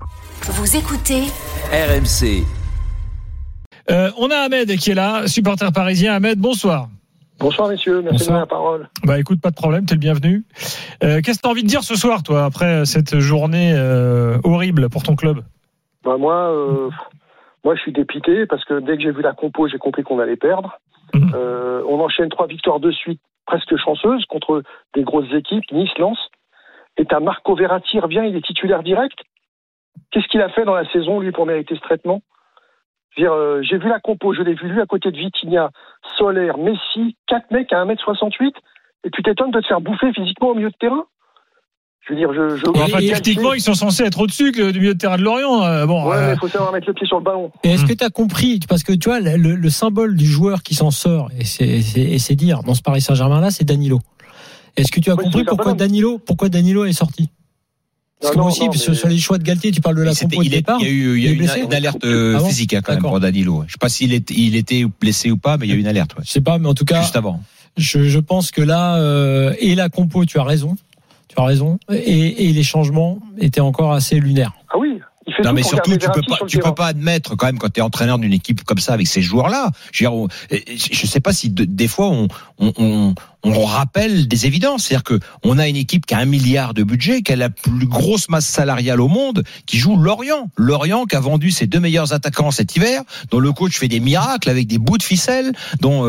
Vous écoutez RMC. On a Ahmed qui est là, supporter parisien. Ahmed, bonsoir. Bonsoir messieurs, merci de la parole. Bah écoute, pas de problème, t'es le bienvenu. Qu'est-ce que t'as envie de dire ce soir, toi, après cette journée horrible pour ton club ? Bah moi, je suis dépité parce que dès que j'ai vu la compo, j'ai compris qu'on allait perdre. On enchaîne 3 victoires de suite, presque chanceuses, contre des grosses équipes, Nice, Lens. Et t'as Marco Verratti revient, il est titulaire direct. Qu'est-ce qu'il a fait dans la saison, lui, pour mériter ce traitement ? J'ai vu la compo, je l'ai vu lui à côté de Vitinha, Soler, Messi, 4 mecs à 1m68, et tu t'étonnes de te faire bouffer physiquement au milieu de terrain. Je veux dire, techniquement, ils sont censés être au-dessus du milieu de terrain de Lorient. Mais il faut savoir mettre le pied sur le ballon. Et est-ce que tu as compris, parce que tu vois, le symbole du joueur qui s'en sort, et c'est dire, dans ce Paris Saint-Germain-là, c'est Danilo. Est-ce que tu as compris pourquoi Danilo est sorti ? Parce que moi aussi, parce que sur les choix de Galtier, tu parles de la compo de départ. Il y a eu une alerte physique quand même pour Danilo. Je sais pas s'il était blessé ou pas, mais il y a eu une alerte. Ouais. Je sais pas, mais en tout cas, juste avant. Je pense que là, et la compo, tu as raison, et les changements étaient encore assez lunaires. Ah oui. Non mais surtout tu peux pas admettre quand même quand tu es entraîneur d'une équipe comme ça avec ces joueurs-là. Je sais pas si des fois on rappelle des évidences, c'est-à-dire que on a une équipe qui a 1 milliard de budget, qui a la plus grosse masse salariale au monde, qui joue Lorient qui a vendu ses 2 meilleurs attaquants cet hiver, dont le coach fait des miracles avec des bouts de ficelle, dont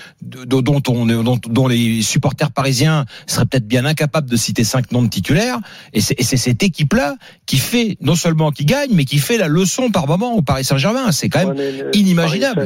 les supporters parisiens seraient peut-être bien incapables de citer 5 noms de titulaires, et c'est cette équipe-là qui fait non seulement qui gagne, mais qui fait la leçon par moment au Paris Saint-Germain. C'est quand même inimaginable.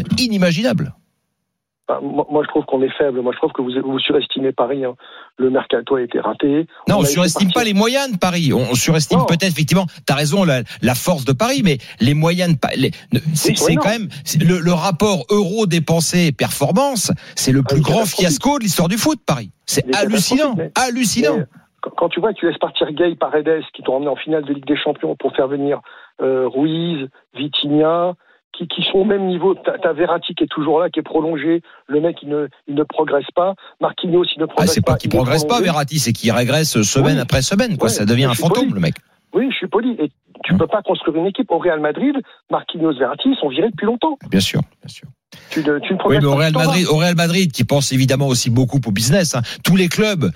Moi, je trouve qu'on est faible. Moi, je trouve que vous surestimez Paris. Hein. Le mercato a été raté. Non, on surestime pas les moyens de Paris. On surestime peut-être, effectivement, t'as raison, la force de Paris, mais les moyens c'est quand même, le rapport euro dépensé performance, c'est le plus grand fiasco de l'histoire du foot, Paris. C'est hallucinant. Quand tu vois que tu laisses partir Gay, Paredes, qui t'ont emmené en finale de Ligue des Champions pour faire venir Ruiz, Vitinha, qui sont au même niveau. T'as Verratti qui est toujours là, qui est prolongé. Le mec, il ne progresse pas. Marquinhos, il ne progresse pas. C'est pas qu'il progresse pas, Verratti, c'est qu'il régresse semaine après semaine. Ça devient un fantôme, le mec. Oui, je suis poli. Et tu peux pas construire une équipe. Au Real Madrid, Marquinhos, Verratti, ils sont virés depuis longtemps. Bien sûr. Tu ne progresses mais pas. au Real Madrid, qui pense évidemment aussi beaucoup au business. Hein. Tous les clubs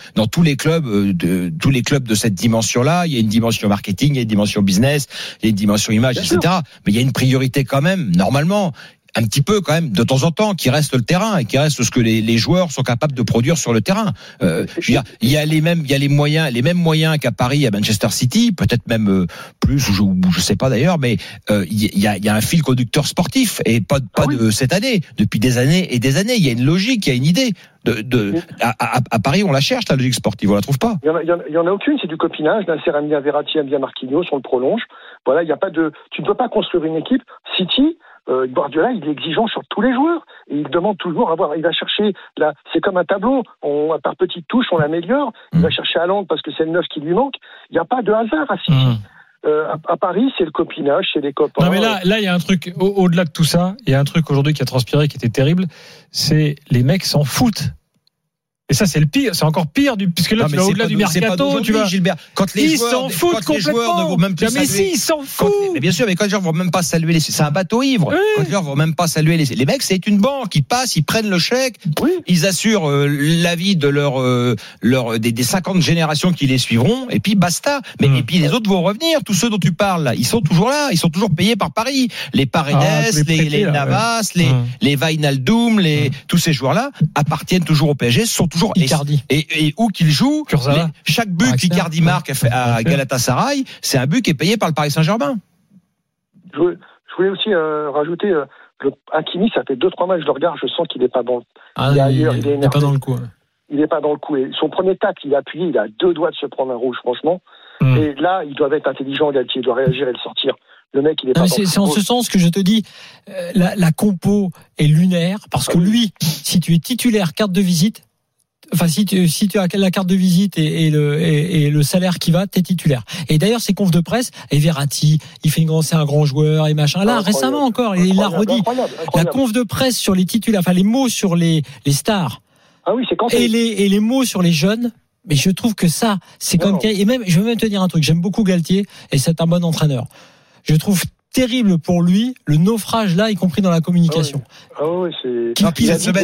de cette dimension-là, il y a une dimension marketing, il y a une dimension business, il y a une dimension image, etc. Mais il y a une priorité quand même, normalement, un petit peu quand même de temps en temps, qui reste le terrain et qui reste ce que les joueurs sont capables de produire sur le terrain. Je veux dire, il y a les mêmes moyens qu'à Paris, à Manchester City, peut-être même plus, je sais pas d'ailleurs, mais il y a un fil conducteur sportif et pas de cette année, depuis des années et des années. Il y a une logique, il y a une idée. À Paris, on la cherche, la logique sportive, on la trouve pas. Il y en a aucune, c'est du copinage. Nasser aime bien Verratti, aime bien Marquinhos, on le prolonge. Voilà, il y a pas de. Tu ne peux pas construire une équipe. City. Guardiola, il est exigeant sur tous les joueurs. Et il demande toujours il va chercher c'est comme un tableau. Par petites touches, on l'améliore. Il va chercher Haaland parce que c'est le 9 qui lui manque. Il n'y a pas de hasard à City. À Paris, c'est le copinage, c'est les copains. Non, mais là, il y a un truc, au-delà de tout ça, il y a un truc aujourd'hui qui a transpiré, qui était terrible. C'est les mecs s'en foutent. Et ça, c'est le pire. C'est encore pire puisque là, tu vas au-delà du mercato, tu vas. Gilbert, ils s'en foutent complètement. Ne vont même plus mais si, ils s'en foutent. Mais bien sûr, mais quand les gens vont même pas saluer c'est un bateau ivre. Quand les gens vont même pas saluer les mecs, c'est une banque. Ils passent, ils prennent le chèque. Ils assurent la vie de des 50 générations qui les suivront. Et puis, basta. Et puis, les autres vont revenir. Tous ceux dont tu parles, là, ils sont toujours là. Ils sont toujours payés par Paris. Les Paredes, les Navas, les Wijnaldum, tous ces joueurs-là appartiennent toujours au PSG, sont toujours Icardi. Et où qu'il joue, chaque but qu'Icardi marque à Galatasaray, c'est un but qui est payé par le Paris Saint-Germain. Je voulais aussi rajouter Hakimi, ça fait 2-3 matchs, je le regarde, je sens qu'il n'est pas dans il n'est pas dans le coup. Il n'est pas dans le coup. Et son premier tacle, il a appuyé, il a 2 doigts de se prendre un rouge, franchement. Et là, il doit être intelligent, Galtier, il doit réagir et le sortir. Le mec, il est pas. C'est en ce sens que je te dis, la compo est lunaire, parce que lui, si tu es titulaire, carte de visite. Enfin, si tu as la carte de visite et le salaire qui va, t'es titulaire. Et d'ailleurs, ces confs de presse, et Verratti, c'est un grand joueur et machin. Là, récemment encore, il l'a redit. Incroyable. La conf de presse sur les titulaires, enfin, les mots sur les stars. Ah oui, c'est quand et les mots sur les jeunes. Mais je trouve que ça, c'est comme, et même, je veux même te dire un truc. J'aime beaucoup Galtier et c'est un bon entraîneur. je trouve terrible pour lui le naufrage là, y compris dans la communication. C'est. Puis cette semaine,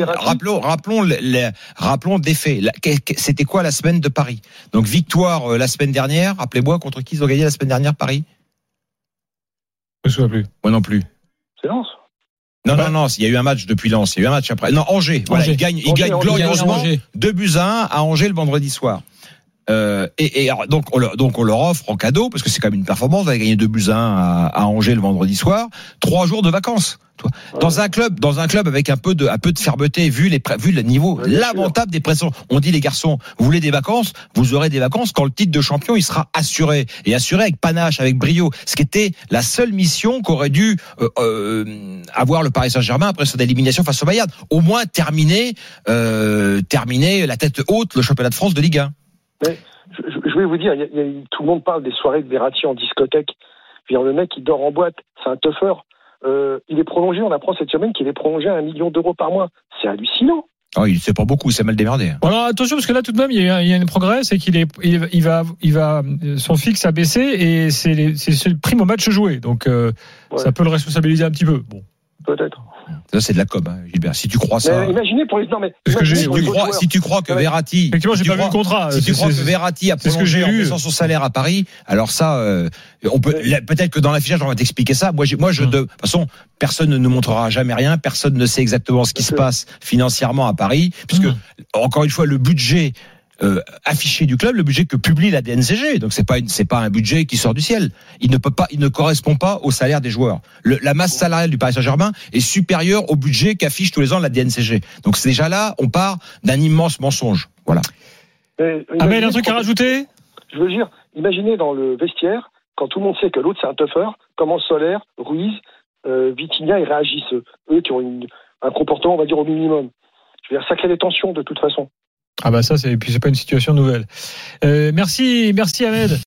rappelons des faits. C'était quoi la semaine de Paris? Donc victoire la semaine dernière. Rappelez-moi contre qui ils ont gagné la semaine dernière Paris? Je me souviens plus. Moi non plus. C'est Lens. Non, il y a eu un match depuis Lens, il y a eu un match après. Non, Angers. Voilà, il gagne glorieusement 2-1 à Angers le vendredi soir. Donc on leur offre en cadeau, parce que c'est quand même une performance, vous avez gagné 2-1 à Angers le vendredi soir, 3 jours de vacances. Dans un club avec un peu de fermeté, vu le niveau lamentable des pressions. On dit les garçons, vous voulez des vacances, vous aurez des vacances quand le titre de champion il sera assuré, et assuré avec panache, avec brio. Ce qui était la seule mission qu'aurait dû avoir le Paris Saint-Germain après son élimination face au Bayern. Au moins terminer la tête haute le championnat de France de Ligue 1. Mais je voulais vous dire, tout le monde parle des soirées de Verratti en discothèque. Le mec il dort en boîte, c'est un tougher. Il est prolongé, on apprend cette semaine qu'il est prolongé à 1 million d'euros par mois. C'est hallucinant. Il sait pas beaucoup, c'est mal démerdé. Alors attention, parce que là tout de même il y a un progrès, c'est il va son fixe a baissé, et c'est le prime au match joué, donc ça peut le responsabiliser un petit peu. Bon, peut-être. Ça c'est de la com, Gilbert. Si tu crois ça. Imaginez pour les. Non mais. Si tu crois que Verratti. Effectivement, j'ai pas vu le contrat. Si tu crois que Verratti a prolongé en baissant son salaire à Paris, alors ça, on peut-être que dans l'affichage on va t'expliquer ça. De toute façon, personne ne nous montrera jamais rien. Personne ne sait exactement ce qui se passe financièrement à Paris, puisque encore une fois le budget affiché du club, le budget que publie la DNCG. Donc c'est pas un budget qui sort du ciel. Il ne correspond pas au salaire des joueurs. La masse salariale du Paris Saint-Germain est supérieure au budget qu'affiche tous les ans la DNCG. Donc c'est déjà là, on part d'un immense mensonge. Voilà. Ahmed, un truc à rajouter? Je veux dire, imaginez dans le vestiaire, quand tout le monde sait que l'autre c'est un tougher, comment Soler, Ruiz, Vitinha, ils réagissent, eux qui ont un comportement, on va dire, au minimum. Je veux dire, ça crée des tensions de toute façon. Ah bah ça, c'est pas une situation nouvelle. Merci Ahmed.